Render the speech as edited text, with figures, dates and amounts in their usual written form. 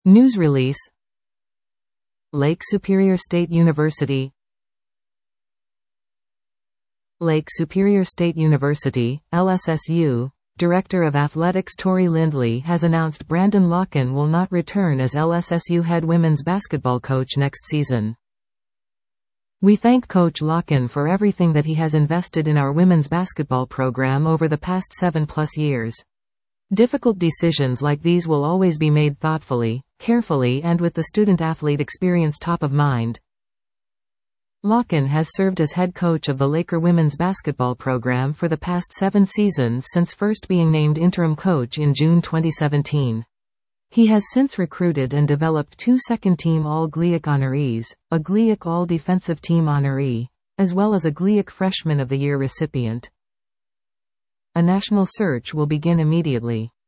News release. Lake Superior State University. Lake Superior State University, LSSU, Director of Athletics Tori Lindley has announced Brandon Locken will not return as LSSU head women's basketball coach next season. "We thank Coach Locken for everything that he has invested in our women's basketball program over the past 7+ years. Difficult decisions like these will always be made thoughtfully, carefully, and with the student-athlete experience top of mind." Locken has served as head coach of the Laker women's basketball program for the past 7 seasons since first being named interim coach in June 2017. He has since recruited and developed 2 second-team All-GLIAC honorees, a GLIAC All-Defensive Team honoree, as well as a GLIAC Freshman of the Year recipient. A national search will begin immediately.